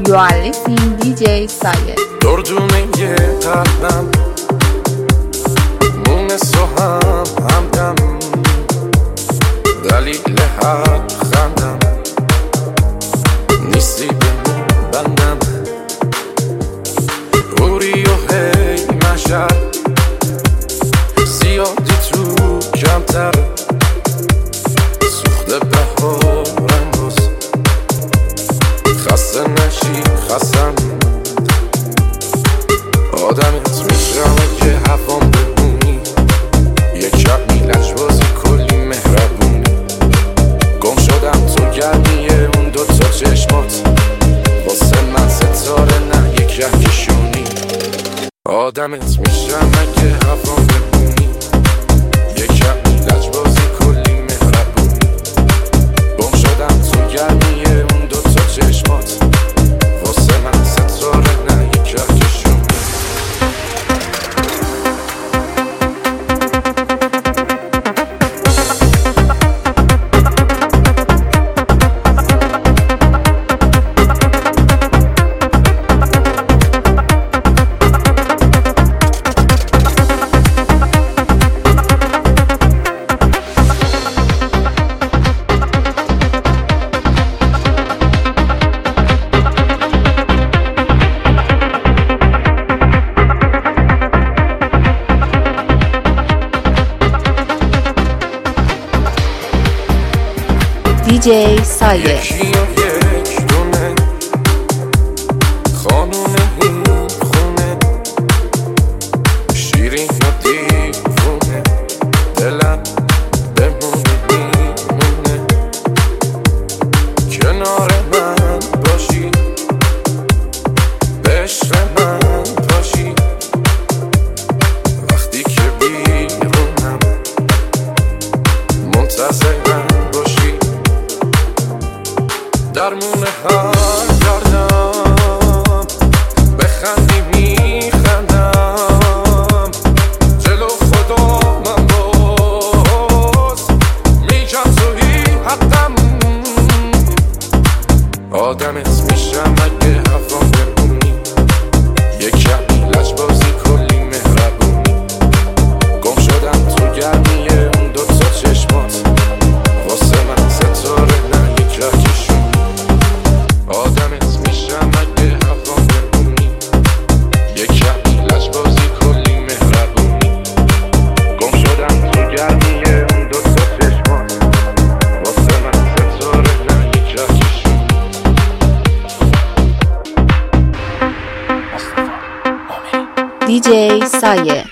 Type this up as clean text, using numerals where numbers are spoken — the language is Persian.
You are listening DJ Saye. دردونه یه قلبم مونس و همدم دلیل حق خندم نیستی به مون بندم اوری و هی مشد زیادی تو کمتر سوخته بهارم باز خسته نشی خستم آدمت میشم که هوام بمونی یک شب میلش بازی کلی مهربونی گم شدم تو گرمیه اون دوتا چشمات واسه من ستاره نه یک کهکشونی آدمت میشم که هوام بمونی یک شب میلش بازی کلی مهربونی گم شدم تو گرمیه اون دوتا چشمات واسه من ستاره نه یک کهکشونی DJ Saye. یکی و یک دونه خانون این خونه شیرین و دیوونه دلم بمونه میمونه کنار من باشی به عشق من باشی وقتی که بیرونم منتظرم باشی درمونه هر دردم بخندی میخندم جلو خدا من باز میگم توی حقم آدمت میشم اگه هوام بمونی یک شب میلش بازی کلی مهربونی گم شدم تو گرمیه اون دوتا چشمات واسه من ستاره نه یک کهکشون آدمت میشم اگه هوام بمونی یک شب میلش بازی کلی مهربونی گم شدم تو گرمیه اون دوتا چشمات واسه من ستاره نه یک کهکشون DJ Saye.